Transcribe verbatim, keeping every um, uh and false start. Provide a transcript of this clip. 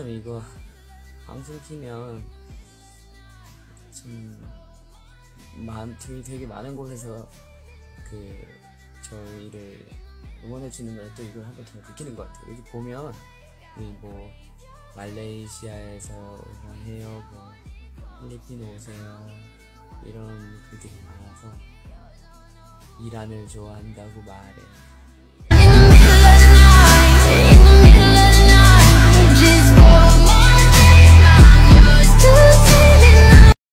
참 이거 방송 키면 참 많, 되게, 되게 많은 곳에서 그 저희를 응원해주는 걸 또 이걸 한번 더 느끼는 것 같아요. 여기 보면 이 뭐 말레이시아에서 응원해요, 뭐 필리핀 오세요 이런 글들이 많아서 이란을 좋아한다고 말해